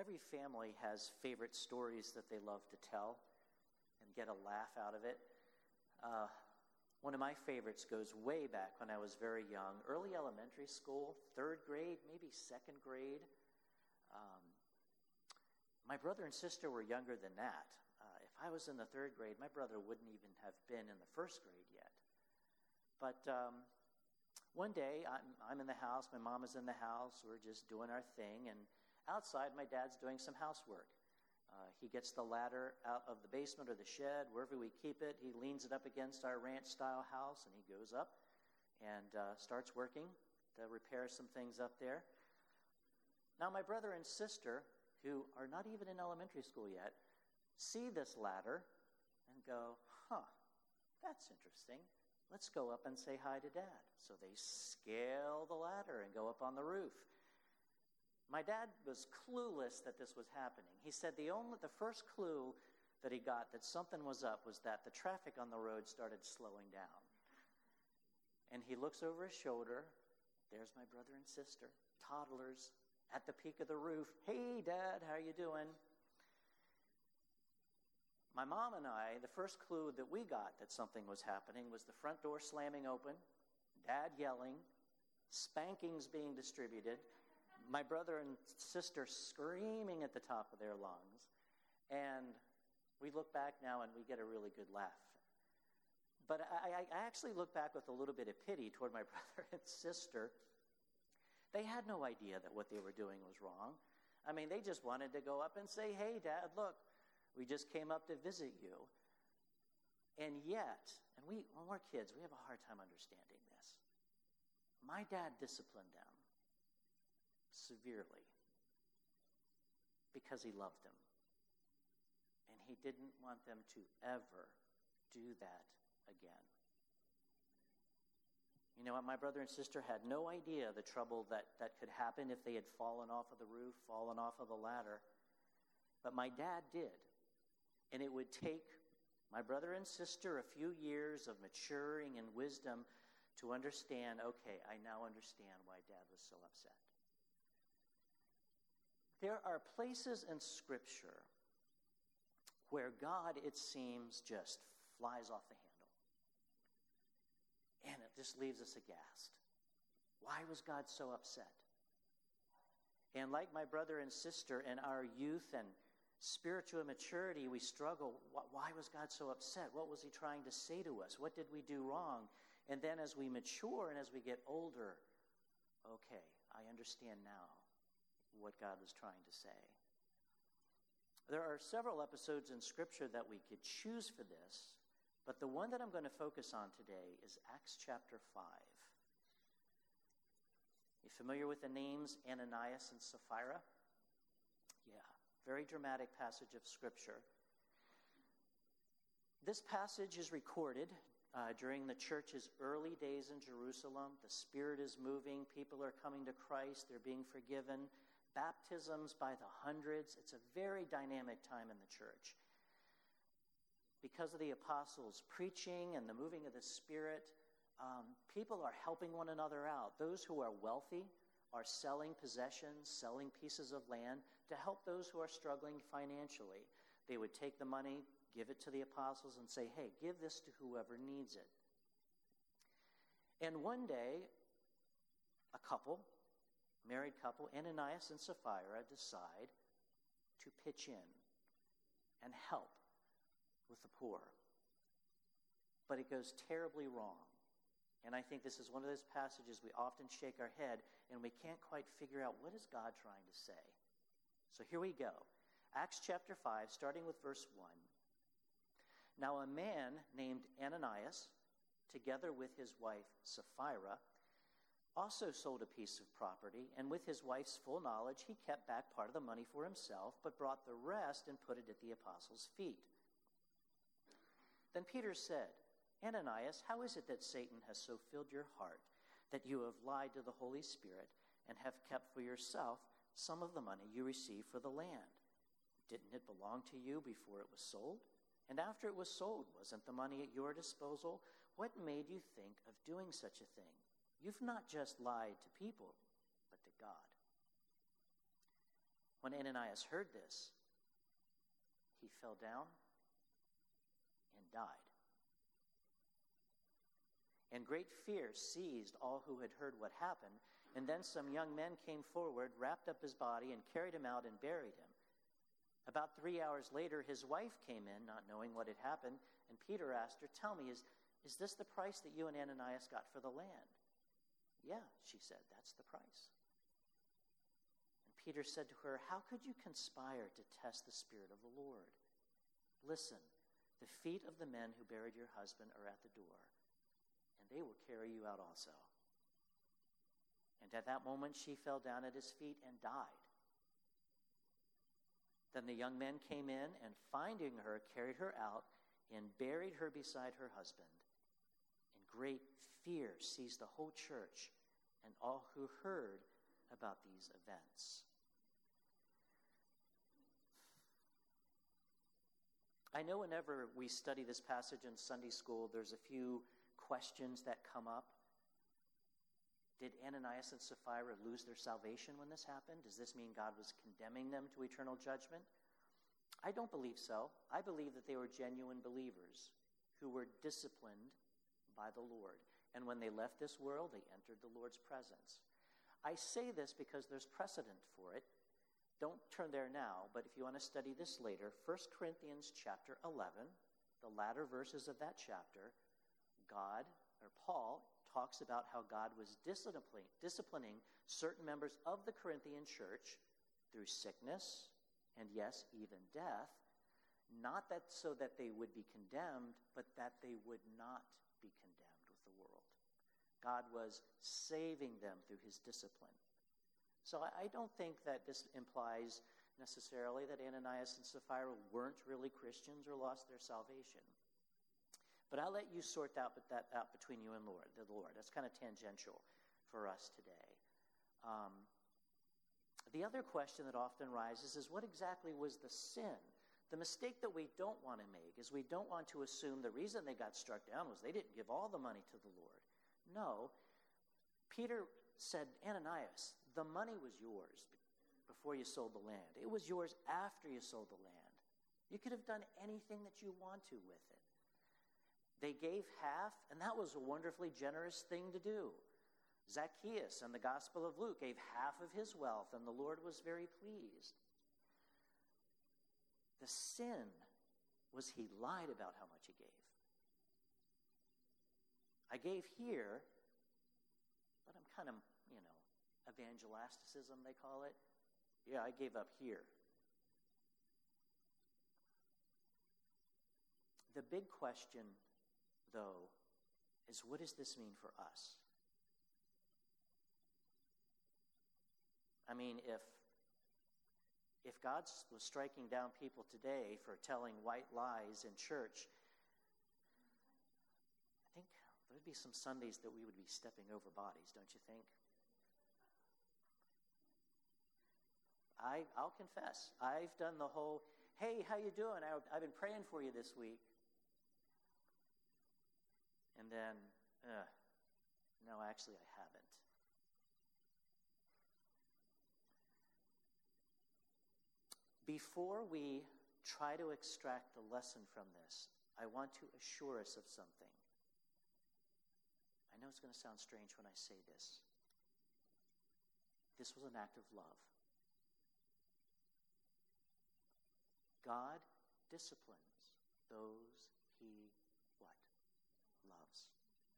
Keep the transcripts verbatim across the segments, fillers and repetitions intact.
every family has favorite stories that they love to tell and get a laugh out of it. Uh, one of my favorites goes way back when I was very young, early elementary school, third grade, maybe second grade. Um, my brother and sister were younger than that. Uh, if I was in the third grade, my brother wouldn't even have been in the first grade yet. But um, one day, I'm, I'm in the house, my mom is in the house, we're just doing our thing, and outside, my dad's doing some housework. Uh, he gets the ladder out of the basement or the shed, wherever we keep it. He leans it up against our ranch-style house, and he goes up and uh, starts working to repair some things up there. Now, my brother and sister, who are not even in elementary school yet, see this ladder and go, huh, that's interesting. Let's go up and say hi to Dad. So they scale the ladder and go up on the roof. My dad was clueless that this was happening. He said the only, the first clue that he got that something was up was that the traffic on the road started slowing down. And he looks over his shoulder. There's my brother and sister, toddlers, at the peak of the roof. Hey, Dad, how you doing? My mom and I, the first clue that we got that something was happening was the front door slamming open, Dad yelling, spankings being distributed, my brother and sister screaming at the top of their lungs, and we look back now and we get a really good laugh. But I, I actually look back with a little bit of pity toward my brother and sister. They had no idea that what they were doing was wrong. I mean, they just wanted to go up and say, hey, Dad, look, we just came up to visit you. And yet, and we, when we're kids, we have a hard time understanding this. My dad disciplined them severely because he loved them. And he didn't want them to ever do that again. You know what? My brother and sister had no idea the trouble that, that could happen if they had fallen off of the roof, fallen off of the ladder. But my dad did. And it would take my brother and sister a few years of maturing and wisdom to understand, okay, I now understand why Dad was so upset. There are places in Scripture where God, it seems, just flies off the handle. And it just leaves us aghast. Why was God so upset? And like my brother and sister in our youth and spiritual maturity, we struggle. Why was God so upset? What was he trying to say to us? What did we do wrong? And then as we mature and as we get older, okay, I understand now what God was trying to say. There are several episodes in Scripture that we could choose for this, but the one that I'm going to focus on today is Acts chapter five. You familiar with the names Ananias and Sapphira? Yeah, very dramatic passage of Scripture. This passage is recorded uh, during the church's early days in Jerusalem. The Spirit is moving. People are coming to Christ. They're being forgiven. Baptisms by the hundreds. It's a very dynamic time in the church. Because of the apostles' preaching and the moving of the Spirit, um, people are helping one another out. Those who are wealthy are selling possessions, selling pieces of land to help those who are struggling financially. They would take the money, give it to the apostles, and say, hey, give this to whoever needs it. And one day, a couple, married couple, Ananias and Sapphira, decide to pitch in and help with the poor. But it goes terribly wrong. And I think this is one of those passages we often shake our head and we can't quite figure out, what is God trying to say? So here we go. Acts chapter five, starting with verse one. Now a man named Ananias, together with his wife Sapphira, also sold a piece of property, and with his wife's full knowledge, he kept back part of the money for himself, but brought the rest and put it at the apostles' feet. Then Peter said, Ananias, how is it that Satan has so filled your heart that you have lied to the Holy Spirit and have kept for yourself some of the money you received for the land? Didn't it belong to you before it was sold? And after it was sold, wasn't the money at your disposal? What made you think of doing such a thing? You've not just lied to people, but to God. When Ananias heard this, he fell down and died. And great fear seized all who had heard what happened. And then some young men came forward, wrapped up his body, and carried him out and buried him. About three hours later, his wife came in, not knowing what had happened, and Peter asked her, "Tell me, is, is this the price that you and Ananias got for the land?" "Yeah," she said, "that's the price." And Peter said to her, "How could you conspire to test the Spirit of the Lord? Listen, the feet of the men who buried your husband are at the door, and they will carry you out also." And at that moment she fell down at his feet and died. Then the young men came in and, finding her, carried her out and buried her beside her husband. And great fear seized the whole church and all who heard about these events. I know whenever we study this passage in Sunday school, there's a few questions that come up. Did Ananias and Sapphira lose their salvation when this happened? Does this mean God was condemning them to eternal judgment? I don't believe so. I believe that they were genuine believers who were disciplined by the Lord. And when they left this world, they entered the Lord's presence. I say this because there's precedent for it. Don't turn there now, but if you want to study this later, First Corinthians chapter eleven, the latter verses of that chapter, God, or Paul, talks about how God was disciplining, disciplining certain members of the Corinthian church through sickness and, yes, even death, not that so that they would be condemned, but that they would not be condemned with the world. God was saving them through his discipline. So I, I don't think that this implies necessarily that Ananias and Sapphira weren't really Christians or lost their salvation. But I'll let you sort out that out between you and Lord, the Lord. That's kind of tangential for us today. Um, the other question that often rises is, what exactly was the sin? The mistake that we don't want to make is we don't want to assume the reason they got struck down was they didn't give all the money to the Lord. No. Peter said, Ananias, the money was yours before you sold the land. It was yours after you sold the land. You could have done anything that you want to with it. They gave half, and that was a wonderfully generous thing to do. Zacchaeus in the Gospel of Luke gave half of his wealth, and the Lord was very pleased. The sin was he lied about how much he gave. I gave here, but I'm kind of, you know, evangelisticism, they call it. Yeah, I gave up here. The big question, though, is what does this mean for us? I mean, if if God was striking down people today for telling white lies in church, I think there would be some Sundays that we would be stepping over bodies, don't you think? I, I'll confess, I've done the whole, hey, how you doing? I, I've been praying for you this week. And then, uh, no, actually I haven't. Before we try to extract the lesson from this, I want to assure us of something. I know it's going to sound strange when I say this. This was an act of love. God disciplines those he what? Loves.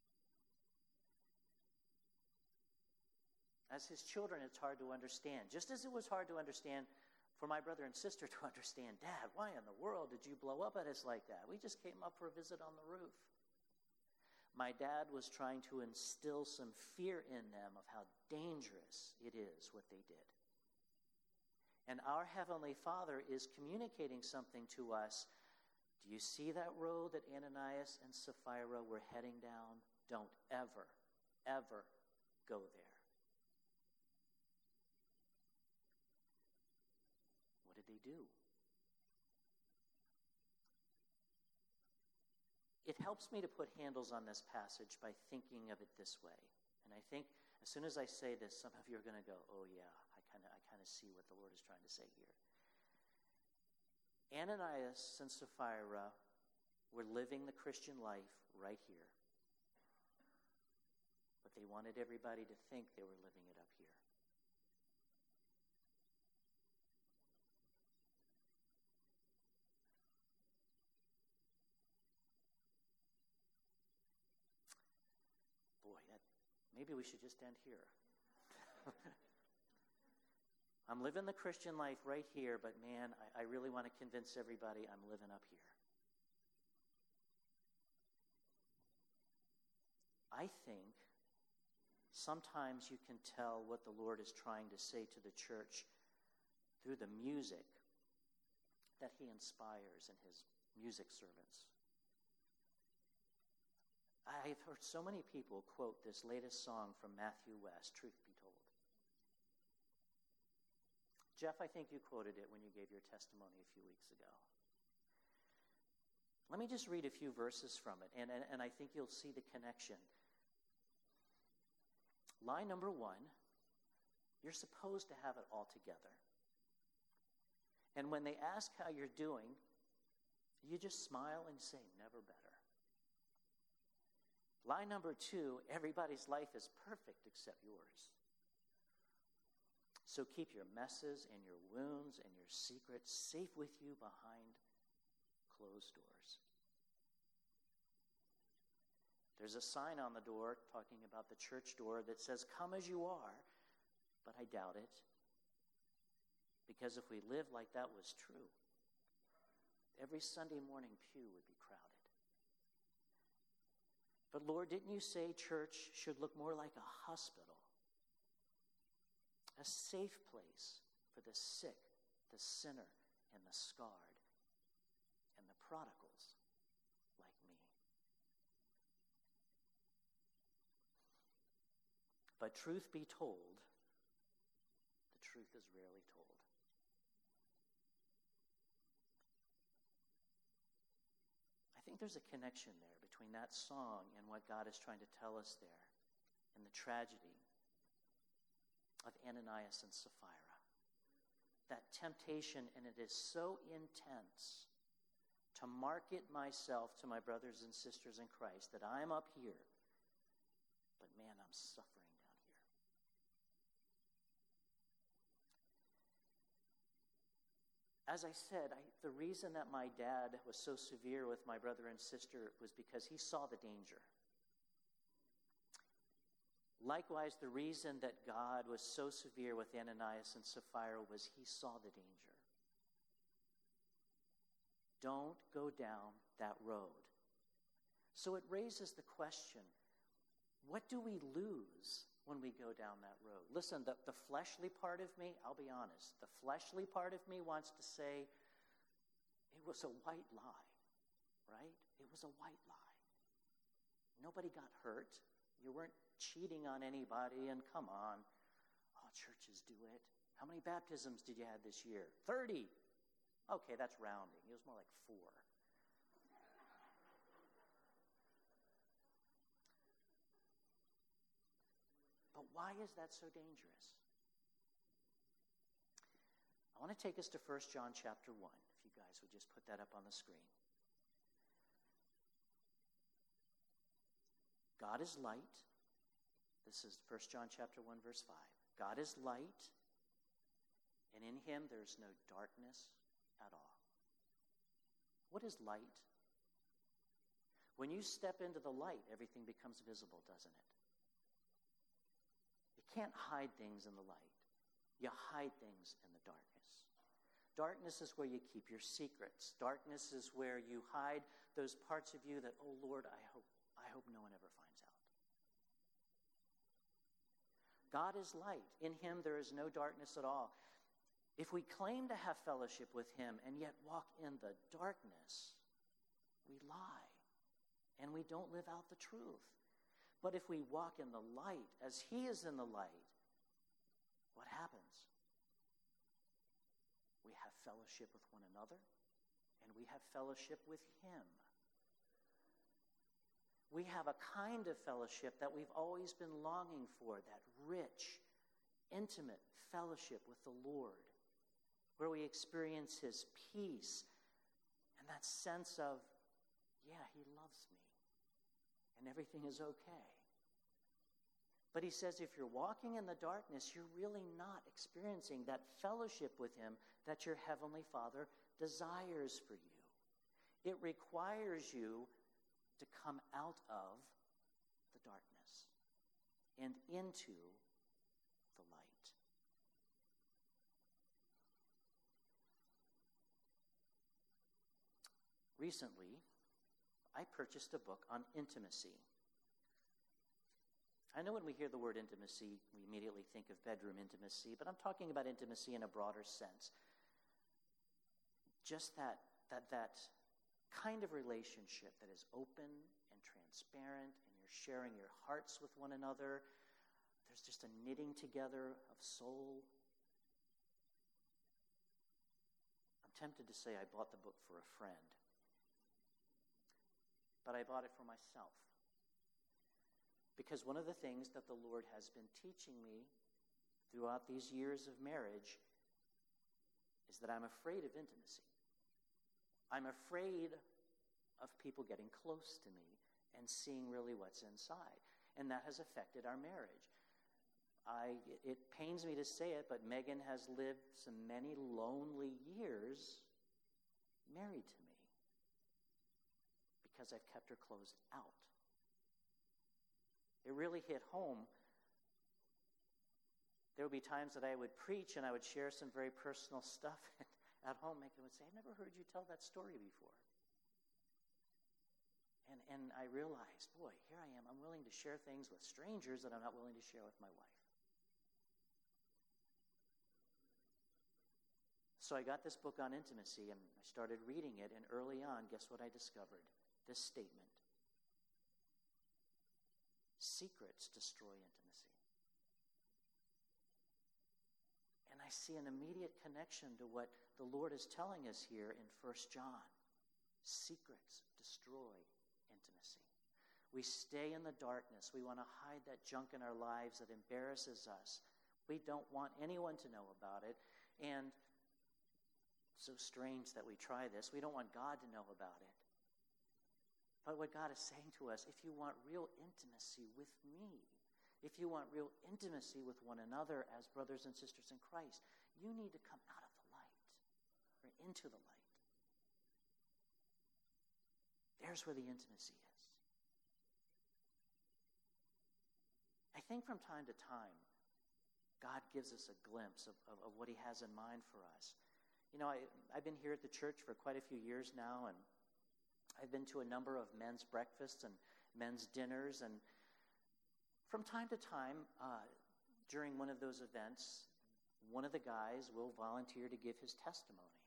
As his children, it's hard to understand. Just as it was hard to understand for my brother and sister to understand, Dad, why in the world did you blow up at us like that? We just came up for a visit on the roof. My dad was trying to instill some fear in them of how dangerous it is what they did. And our Heavenly Father is communicating something to us. Do you see that road that Ananias and Sapphira were heading down? Don't ever, ever go there. What did they do? It helps me to put handles on this passage by thinking of it this way. And I think as soon as I say this, some of you are going to go, oh yeah, I kind of I kind kind of see what the Lord is trying to say here. Ananias and Sapphira were living the Christian life right here. But they wanted everybody to think they were living it up here. Boy, that, maybe we should just end here. I'm living the Christian life right here, but man, I, I really want to convince everybody I'm living up here. I think sometimes you can tell what the Lord is trying to say to the church through the music that he inspires in his music servants. I've heard so many people quote this latest song from Matthew West, Truth Be Told. Jeff, I think you quoted it when you gave your testimony a few weeks ago. Let me just read a few verses from it, and, and, and I think you'll see the connection. Line number one, you're supposed to have it all together. And when they ask how you're doing, you just smile and say, never better. Line number two, everybody's life is perfect except yours. So keep your messes and your wounds and your secrets safe with you behind closed doors. There's a sign on the door talking about the church door that says, come as you are, but I doubt it. Because if we lived like that was true, every Sunday morning pew would be crowded. But Lord, didn't you say church should look more like a hospital? A safe place for the sick, the sinner, and the scarred, and the prodigals like me. But truth be told, the truth is rarely told. I think there's a connection there between that song and what God is trying to tell us there and the tragedy of Ananias and Sapphira. That temptation, and it is so intense to market myself to my brothers and sisters in Christ that I'm up here, but man, I'm suffering down here. As I said, I, the reason that my dad was so severe with my brother and sister was because he saw the danger. Likewise, the reason that God was so severe with Ananias and Sapphira was he saw the danger. Don't go down that road. So it raises the question, what do we lose when we go down that road? Listen, the, the fleshly part of me, I'll be honest, the fleshly part of me wants to say, it was a white lie, right? It was a white lie. Nobody got hurt. You weren't cheating on anybody, and come on. Oh, churches do it. How many baptisms did you have this year? thirty. Okay, that's rounding. It was more like four. But why is that so dangerous? I want to take us to First John chapter one, if you guys would just put that up on the screen. God is light. This is First John chapter one, verse five. God is light, and in him there is no darkness at all. What is light? When you step into the light, everything becomes visible, doesn't it? You can't hide things in the light. You hide things in the darkness. Darkness is where you keep your secrets. Darkness is where you hide those parts of you that, oh Lord, I hope, I hope no one ever finds out. God is light. In him there is no darkness at all. If we claim to have fellowship with him and yet walk in the darkness, we lie and we don't live out the truth. But if we walk in the light as he is in the light, what happens? We have fellowship with one another and we have fellowship with him. We have a kind of fellowship that we've always been longing for, that rich, intimate fellowship with the Lord, where we experience his peace and that sense of, yeah, he loves me and everything is okay. But he says if you're walking in the darkness, you're really not experiencing that fellowship with him that your heavenly Father desires for you. It requires you to come out of the darkness and into the light. Recently, I purchased a book on intimacy. I know when we hear the word intimacy, we immediately think of bedroom intimacy, but I'm talking about intimacy in a broader sense. Just that, that, that kind of relationship that is open and transparent, and you're sharing your hearts with one another. There's just a knitting together of soul. I'm tempted to say I bought the book for a friend, but I bought it for myself. Because one of the things that the Lord has been teaching me throughout these years of marriage is that I'm afraid of intimacy. I'm afraid of people getting close to me and seeing really what's inside. And that has affected our marriage. I, it pains me to say it, but Megan has lived some many lonely years married to me because I've kept her closed out. It really hit home. There would be times that I would preach and I would share some very personal stuff. At home, Megan would say, I've never heard you tell that story before. And, and I realized, boy, here I am. I'm willing to share things with strangers that I'm not willing to share with my wife. So I got this book on intimacy, and I started reading it, and early on, guess what I discovered? This statement. Secrets destroy intimacy. And I see an immediate connection to what the Lord is telling us here in First John. Secrets destroy intimacy. We stay in the darkness. We want to hide that junk in our lives that embarrasses us. We don't want anyone to know about it. And so strange that we try this. We don't want God to know about it. But what God is saying to us, if you want real intimacy with me, if you want real intimacy with one another as brothers and sisters in Christ, you need to come out of the light or into the light. There's where the intimacy is. I think from time to time, God gives us a glimpse of, of, of what he has in mind for us. You know, I, I've been here at the church for quite a few years now, and I've been to a number of men's breakfasts and men's dinners, and from time to time, uh, during one of those events, one of the guys will volunteer to give his testimony.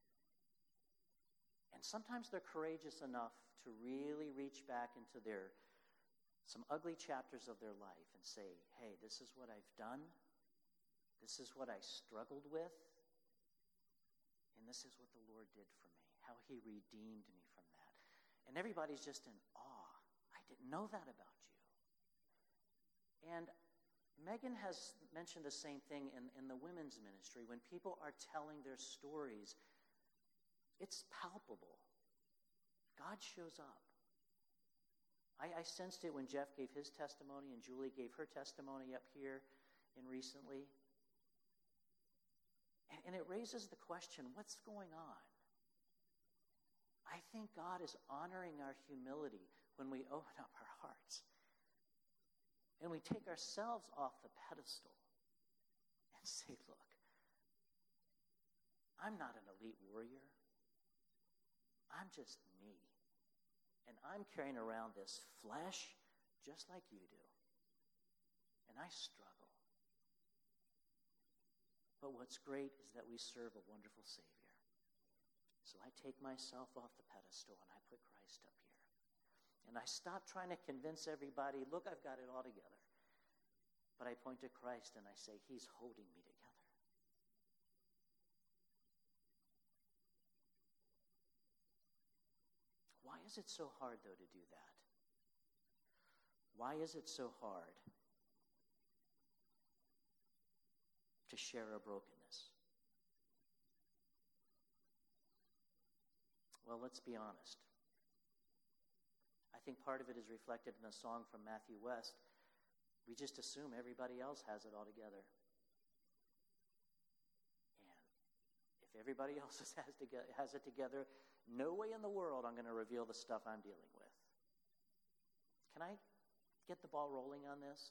And sometimes they're courageous enough to really reach back into their some ugly chapters of their life and say, hey, this is what I've done. This is what I struggled with. And this is what the Lord did for me, how he redeemed me from that. And everybody's just in awe. I didn't know that about you. And Megan has mentioned the same thing in, in the women's ministry. When people are telling their stories, it's palpable. God shows up. I, I sensed it when Jeff gave his testimony and Julie gave her testimony up here in recently. And, and it raises the question, what's going on? I think God is honoring our humility when we open up our hearts. And we take ourselves off the pedestal and say, look, I'm not an elite warrior. I'm just me. And I'm carrying around this flesh just like you do. And I struggle. But what's great is that we serve a wonderful Savior. So I take myself off the pedestal and I put Christ up here. And I stop trying to convince everybody, look, I've got it all together. But I point to Christ and I say, he's holding me together. Why is it so hard, though, to do that? Why is it so hard? to share our brokenness. Well, let's be honest. I think part of it is reflected in a song from Matthew West. We just assume everybody else has it all together. And if everybody else has, to get, has it together, no way in the world I'm going to reveal the stuff I'm dealing with. Can I get the ball rolling on this?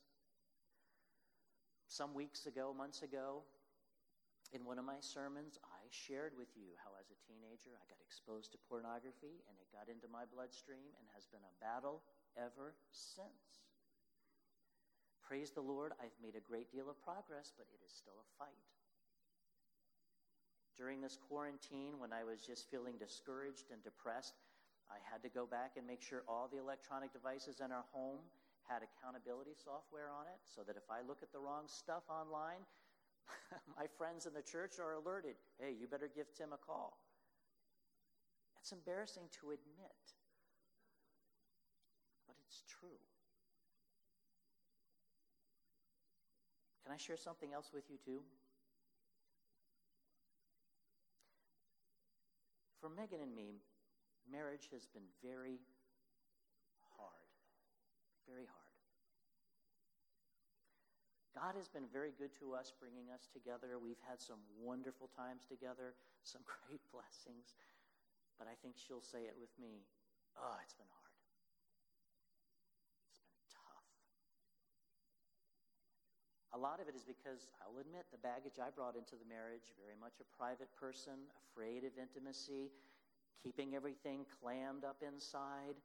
Some weeks ago, months ago, in one of my sermons, I shared with you how as a teenager I got exposed to pornography and it got into my bloodstream and has been a battle ever since. Praise the Lord, I've made a great deal of progress, but it is still a fight. During this quarantine, when I was just feeling discouraged and depressed, I had to go back and make sure all the electronic devices in our home had accountability software on it so that if I look at the wrong stuff online, my friends in the church are alerted. Hey, you better give Tim a call. It's embarrassing to admit, but it's true. Can I share something else with you too? For Megan and me, marriage has been very hard. Very hard. God has been very good to us, bringing us together. We've had some wonderful times together, some great blessings. But I think she'll say it with me. Oh, it's been hard. It's been tough. A lot of it is because, I'll admit, the baggage I brought into the marriage, very much a private person, afraid of intimacy, keeping everything clammed up inside.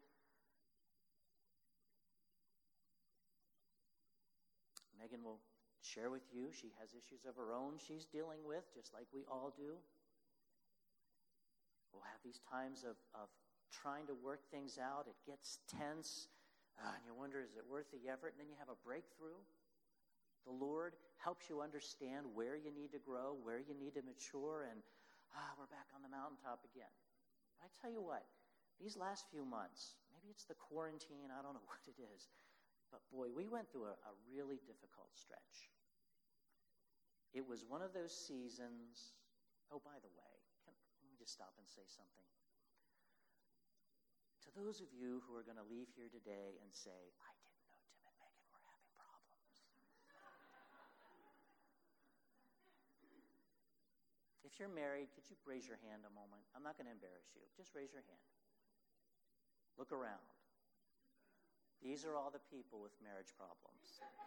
Megan will share with you, she has issues of her own she's dealing with, just like we all do. We'll have these times of, of trying to work things out. It gets tense, uh, and you wonder, is it worth the effort? And then you have a breakthrough. The Lord helps you understand where you need to grow, where you need to mature, and ah, we're back on the mountaintop again. But I tell you what, these last few months, maybe it's the quarantine, I don't know what it is, but boy, we went through a, a really difficult stretch. It was one of those seasons. Oh, by the way, can, let me just stop and say something. To those of you who are going to leave here today and say, I didn't know Tim and Megan were having problems. If you're married, could you raise your hand a moment? I'm not going to embarrass you. Just raise your hand. Look around. These are all the people with marriage problems.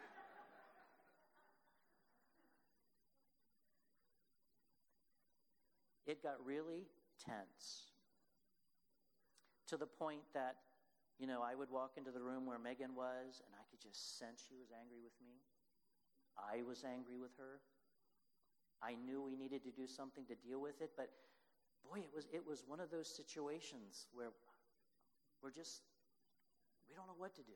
It got really tense to the point that, you know, I would walk into the room where Megan was and I could just sense she was angry with me. I was angry with her. I knew we needed to do something to deal with it, but boy, it was it was one of those situations where we're just we don't know what to do.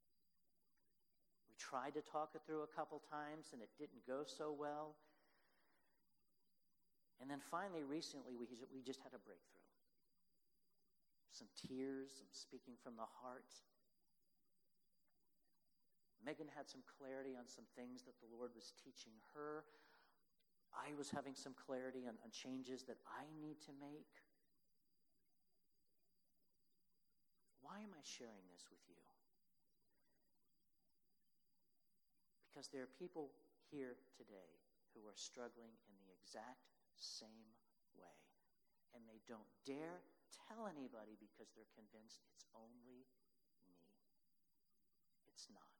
We tried to talk it through a couple times, and it didn't go so well. And then finally, recently, we, we just had a breakthrough. Some tears, some speaking from the heart. Megan had some clarity on some things that the Lord was teaching her. I was having some clarity on, on changes that I need to make. Why am I sharing this with you? Because there are people here today who are struggling in the exact same way. And they don't dare tell anybody because they're convinced it's only me. It's not.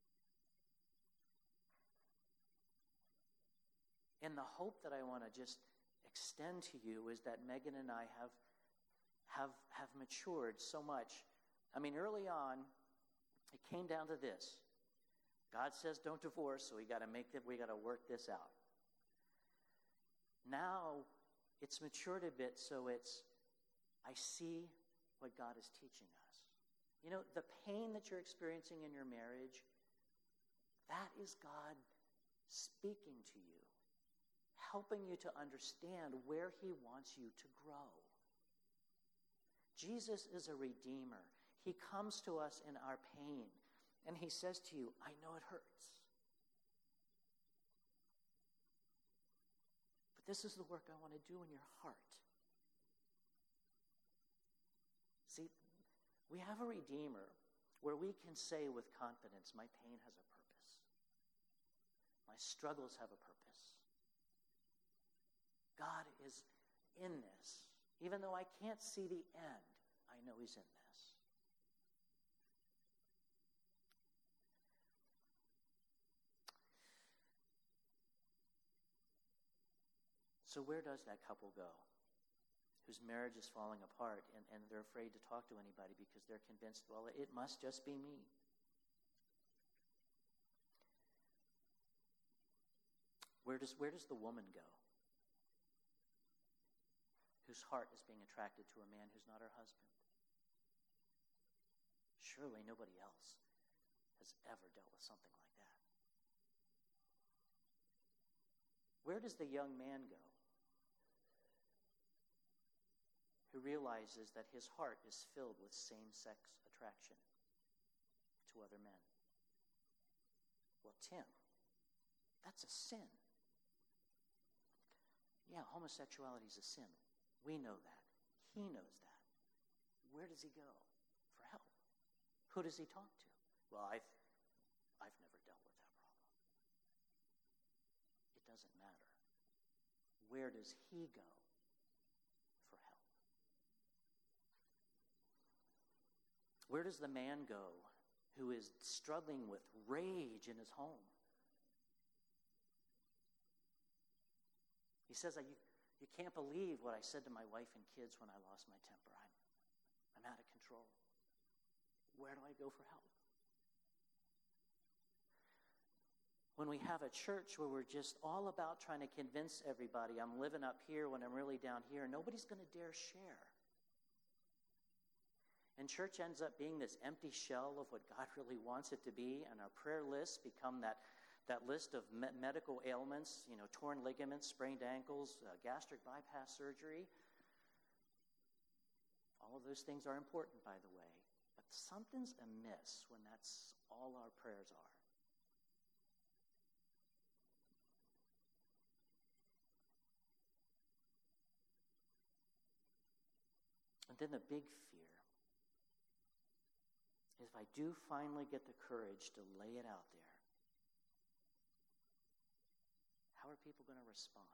And the hope that I want to just extend to you is that Megan and I have have have matured so much. I mean, early on, it came down to this. God says don't divorce, so we got to make that we got to work this out. Now, it's matured a bit, so it's I see what God is teaching us. You know, the pain that you're experiencing in your marriage, that is God speaking to you, helping you to understand where he wants you to grow. Jesus is a redeemer. He comes to us in our pain, and he says to you, I know it hurts. This is the work I want to do in your heart. See, we have a Redeemer where we can say with confidence, my pain has a purpose. My struggles have a purpose. God is in this. Even though I can't see the end, I know he's in this. So where does that couple go whose marriage is falling apart and, and they're afraid to talk to anybody because they're convinced, well, it must just be me? Where does, where does the woman go whose heart is being attracted to a man who's not her husband? Surely nobody else has ever dealt with something like that. Where does the young man go who realizes that his heart is filled with same-sex attraction to other men? Well, Tim, that's a sin. Yeah, homosexuality is a sin. We know that. He knows that. Where does he go for help? Who does he talk to? Well, I've, I've never dealt with that problem. It doesn't matter. Where does he go for help? Where does the man go who is struggling with rage in his home? He says, you, you can't believe what I said to my wife and kids when I lost my temper. I'm, I'm out of control. Where do I go for help? When we have a church where we're just all about trying to convince everybody I'm living up here when I'm really down here, nobody's going to dare share. And church ends up being this empty shell of what God really wants it to be, and our prayer lists become that That list of me- medical ailments, you know, torn ligaments, sprained ankles, uh, gastric bypass surgery. All of those things are important, by the way. But something's amiss when that's all our prayers are. And then the big fear is if I do finally get the courage to lay it out there, how are people going to respond?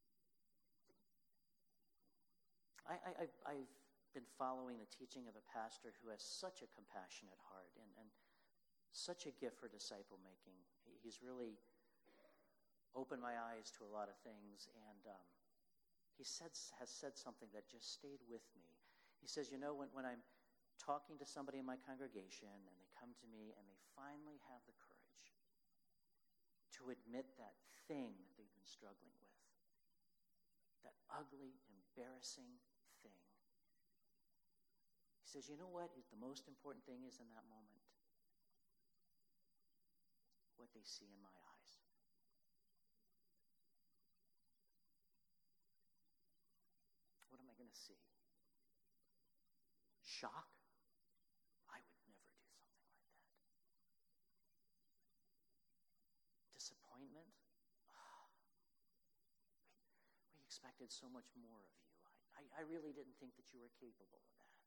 I, I, I've, I've been following the teaching of a pastor who has such a compassionate heart and, and such a gift for disciple making. He's really opened my eyes to a lot of things, and um, he said, has said something that just stayed with me. He says, you know, when, when I'm talking to somebody in my congregation and they come to me and they finally have the courage to admit that thing that they've been struggling with, that ugly, embarrassing thing. He says, you know what the most important thing is in that moment? What they see in my eyes. What am I going to see? Shock? I would never do something like that. Disappointment? We expected so much more of you. I, I really didn't think that you were capable of that.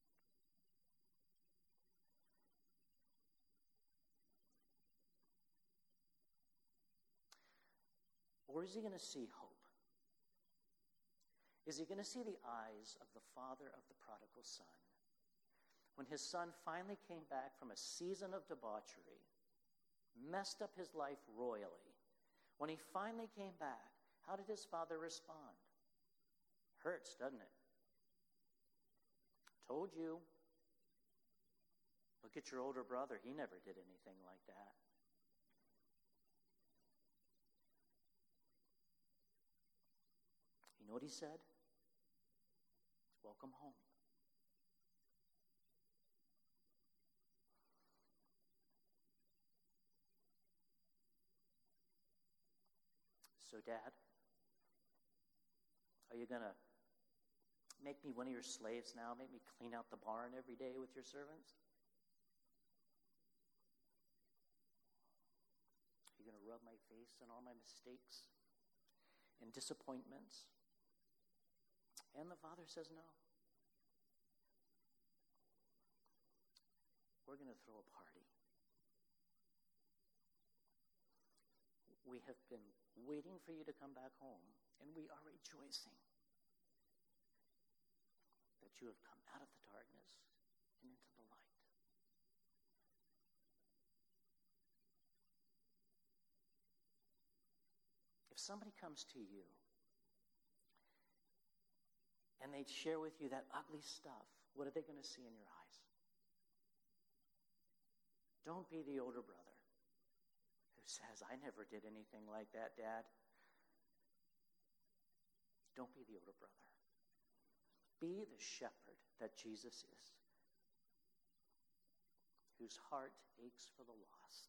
Or is he going to see hope? Is he going to see the eyes of the father of the prodigal son? When his son finally came back from a season of debauchery, messed up his life royally, when he finally came back, how did his father respond? Hurts, doesn't it? Told you. Look at your older brother. He never did anything like that. You know what he said? Welcome home. So, Dad, are you going to make me one of your slaves now? Make me clean out the barn every day with your servants? Are you going to rub my face in all my mistakes and disappointments. And the Father says no. We're going to throw a party. We have been waiting for you to come back home, and we are rejoicing that you have come out of the darkness and into the light. If somebody comes to you and they share with you that ugly stuff, what are they going to see in your eyes? Don't be the older brother who says, I never did anything like that, Dad. Don't be the older brother. Be the shepherd that Jesus is, whose heart aches for the lost.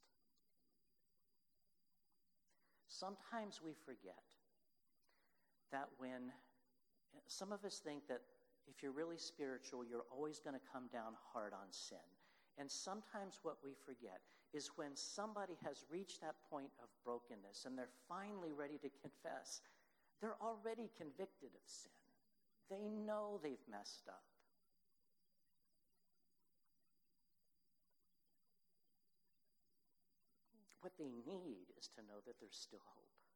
Sometimes we forget that when some of us think that if you're really spiritual, you're always going to come down hard on sin. And sometimes what we forget is when somebody has reached that point of brokenness and they're finally ready to confess, they're already convicted of sin. They know they've messed up. What they need is to know that there's still hope.